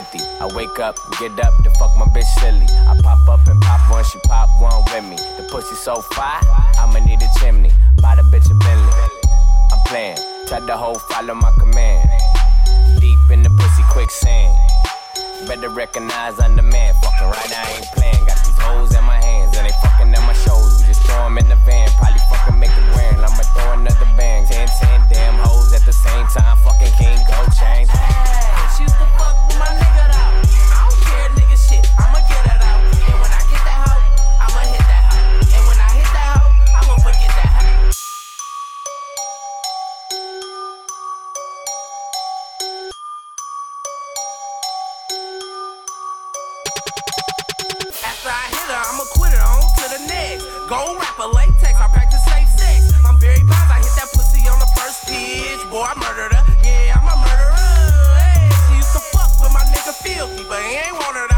50. I wake up, get up to fuck my bitch silly. I pop up and pop one, she pop one with me. The pussy so fire, I'ma need a chimney. Buy the bitch a Bentley. I'm playing, tell the hoe follow my command. Deep in the pussy quicksand. Better recognize I'm the man. Fucking right, I ain't playing. Got these hoes in my hands and they fucking at my shows. We just throw them in the van, probably fucking make it grand. I'ma throw another bang. 10 damn hoes at the same time. Fucking King Gold Chain. She used to fuck with my nigga though. I don't care, nigga shit. I'ma get it out. And when I get that hoe, I'ma hit that hoe. And when I hit that hoe, I'ma forget that hoe. After I hit her, I'ma quit her, on to the next. Gold rapper, latex, I practice safe sex. I'm very biased, I hit that pussy on the first pitch. Boy, I murdered her, yeah, I'm a murderer. Hey, she used to fuck with my nigga Filthy, but he ain't want her to